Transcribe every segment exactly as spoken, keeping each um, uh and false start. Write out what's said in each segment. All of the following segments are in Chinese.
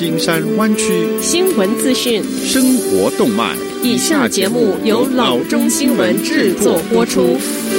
金山湾区新闻资讯、 生活动脉。 以下节目由老中新闻制作播出。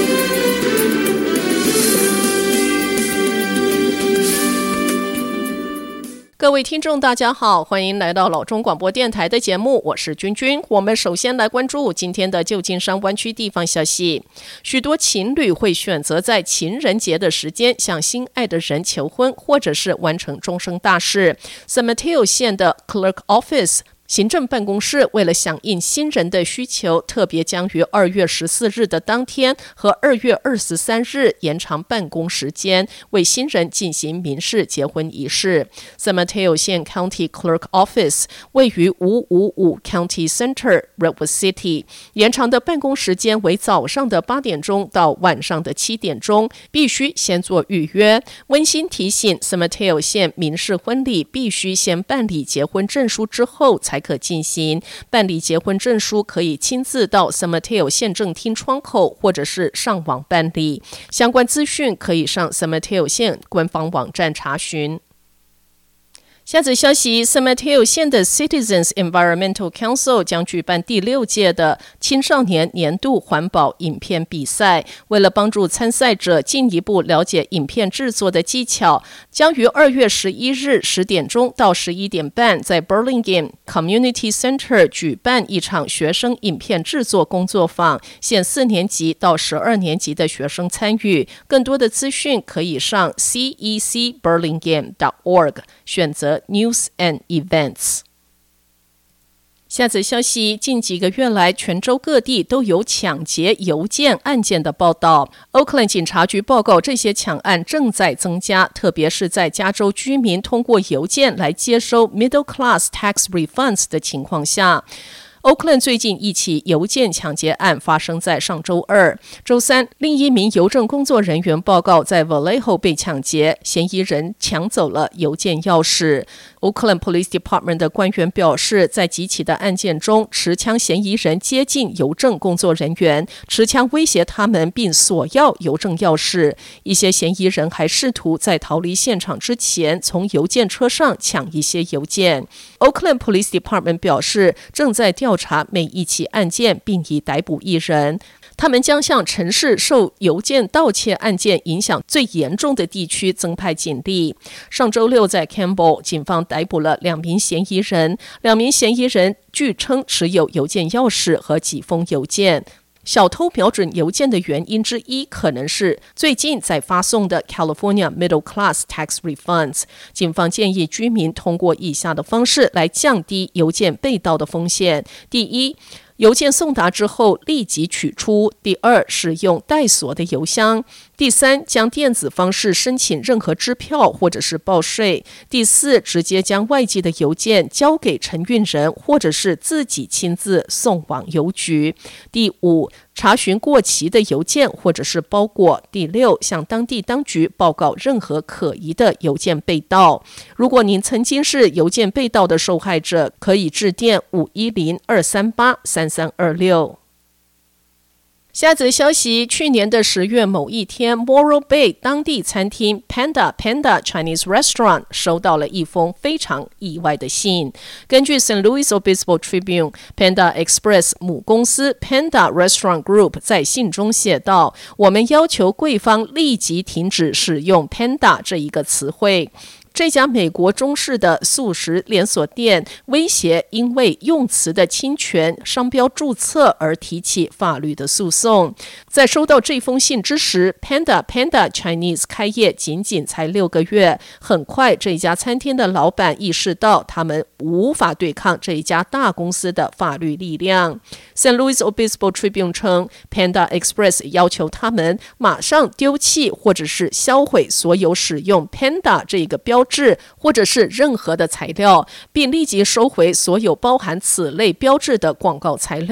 各位听众大家好，欢迎来到老中广播电台的节目，我是君君。我们首先来关注今天的旧金山湾区地方消息。许多情侣会选择在情人节的时间向心爱的人求婚，或者是完成终生大事。 San Mateo 县的 Clerk Office行政办公室为了响应新人的需求，特别将于二月十四日的当天和二月二十三日延长办公时间，为新人进行民事结婚仪式。San Mateo 县 County Clerk Office 位于五五五 County Center Redwood City， 延长的办公时间为早上的八点钟到晚上的七点钟，必须先做预约。温馨提醒， San Mateo 县民事婚礼必须先办理结婚证书之后才可进行。办理结婚证书可以亲自到 San Mateo 县政厅窗口，或者是上网办理。相关资讯可以上 San Mateo 县官方网站查询。下则消息， San Mateo 县的 Citizens Environmental Council 将举办第六届的青少年年度环保影片比赛。为了帮助参赛者进一步了解影片制作的技巧，将于二月十一日十点钟到十一点半在 Burlingame Community Center 举办一场学生影片制作工作坊，限四年级到十二年级的学生参与。更多的资讯可以上 C E C burlingame dot org 选择News and Events。 下则消息，近几个月来，全州各地都有抢劫邮件案件的报道。Oakland 警察局报告，这些抢案正在增加，特别是在加州居民通过邮件来接收 Middle Class Tax Refunds 的情况下。Oakland 最近一起邮件抢劫案发生在上周二。周三，另一名邮政工作人员报告在 Vallejo 被抢劫，嫌疑人抢走了邮件钥匙。Oakland Police Department 的官员表示，在几起的案件中，持枪嫌疑人接近邮政工作人员，持枪威胁他们并索要邮政钥匙。一些嫌疑人还试图在逃离现场之前从邮件车上抢一些邮件。Oakland Police Department 表示，正在调查每一起案件，并已逮捕一人。他们将向城市受邮件盗窃案件影响最严重的地区增派警力。上周六在 Campbell， 警方逮捕了两名嫌疑人，两名嫌疑人据称持有邮件钥匙和几封邮件。小偷瞄准邮件的原因之一，可能是最近在发送的 California Middle Class Tax Refunds。 警方建议居民通过以下的方式来降低邮件被盗的风险。第一，邮件送达之后立即取出。第二，使用带锁的邮箱。第三，将电子方式申请任何支票或者是报税。第四，直接将外寄的邮件交给承运人，或者是自己亲自送往邮局。第五，查询过期的邮件或者是包裹。第六，向当地当局报告任何可疑的邮件被盗。如果您曾经是邮件被盗的受害者，可以致电五一零二三八三三二六。下则消息，去年的十月某一天， Morro Bay 当地餐厅 Panda Panda Chinese Restaurant 收到了一封非常意外的信。根据 Saint Louis Obispo Tribune， Panda Express 母公司 Panda Restaurant Group 在信中写道，我们要求贵方立即停止使用 Panda 这一个词汇。这家美国中式的素食连锁店威胁因为用词的侵权商标注册而提起法律的诉讼。在收到这封信之时， Panda Panda Chinese 开业仅仅才六个月。很快，这家餐厅的老板意识到他们无法对抗这一家大公司的法律力量。Saint Louis Obispo Tribune 称， Panda Express 要求他们马上丢弃或者是销毁所有使用 Panda 这个标志或者是任何的材料，并立即收回所有包含此类标志的广告材料。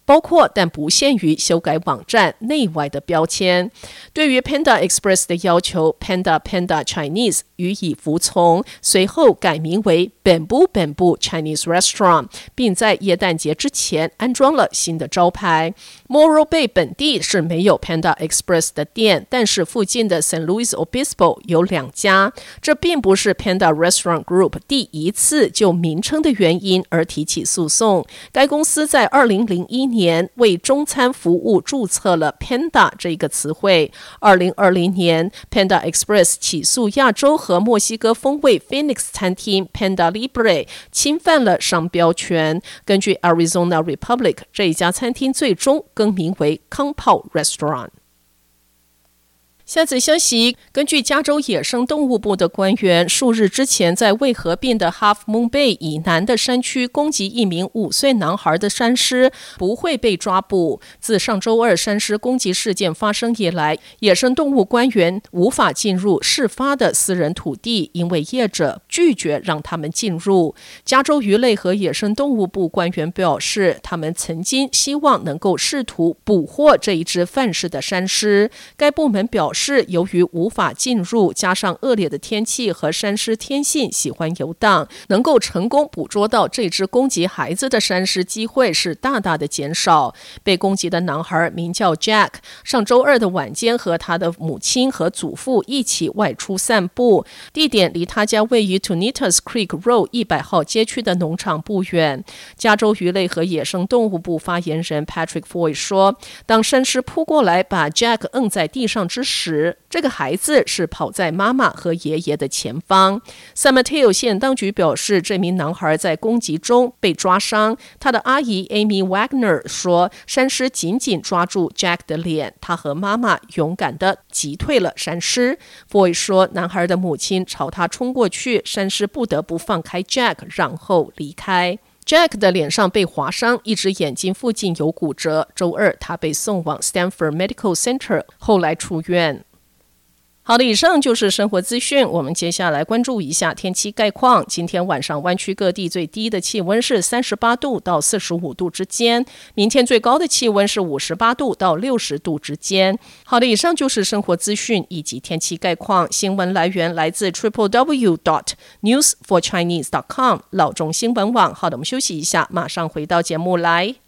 包括但不限于修改网站内外的标签。对于 Panda Express 的要求， Panda Panda Chinese 予以服从，随后改名为 Bamboo Bamboo Chinese Restaurant， 并在耶诞节之前安装了新的招牌。 Morro Bay 本地是没有 Panda Express 的店，但是附近的 San Luis Obispo 有两家。这并不是 Panda Restaurant Group 第一次就名称的原因而提起诉讼。该公司在二零零一年为中餐服务注册了 Panda 这个词汇。二零二零年 Panda Express 起诉亚洲和墨西哥风味 Phoenix 餐厅 Panda Libre 侵犯了商标权。根据 Arizona Republic， 这一家餐厅最终更名为康炮 Restaurant。下则消息，根据加州野生动物部的官员，数日之前在未合并的 Half Moon Bay 以南的山区攻击一名五岁男孩的山狮不会被抓捕。自上周二山狮攻击事件发生以来，野生动物官员无法进入事发的私人土地，因为业者拒绝让他们进入。加州鱼类和野生动物部官员表示，他们曾经希望能够试图捕获这一只犯事的山狮。该部门表示，是由于无法进入，加上恶劣的天气和山狮天性喜欢游荡，能够成功捕捉到这只攻击孩子的山狮机会是大大的减少。被攻击的男孩名叫 Jack， 上周二的晚间和他的母亲和祖父一起外出散步，地点离他家位于 Tunitas Creek Road 一百号街区的农场不远。加州鱼类和野生动物部发言人 Patrick Foy 说，当山狮扑过来把 Jack 摁在地上之时，这个孩子是跑在妈妈和爷爷的前方。San Mateo 县当局表示，这名男孩在攻击中被抓伤。他的阿姨 Amy Wagner 说，山狮紧紧抓住 Jack 的脸，他和妈妈勇敢地击退了山狮。Foy 说，男孩的母亲朝他冲过去，山狮不得不放开 Jack， 然后离开。Jack 的脸上被划伤，一只眼睛附近有骨折。周二，他被送往 Stanford Medical Center， 后来出院。好的，以上就是生活资讯。我们接下来关注一下天气概况。今天晚上湾区各地最低的气温是三十八度到四十五度之间，明天最高的气温是五十八度到六十度之间。好的，以上就是生活资讯以及天气概况。新闻来源来自 triple w dot news for chinese dot com 老中新闻网。好的，我们休息一下，马上回到节目来。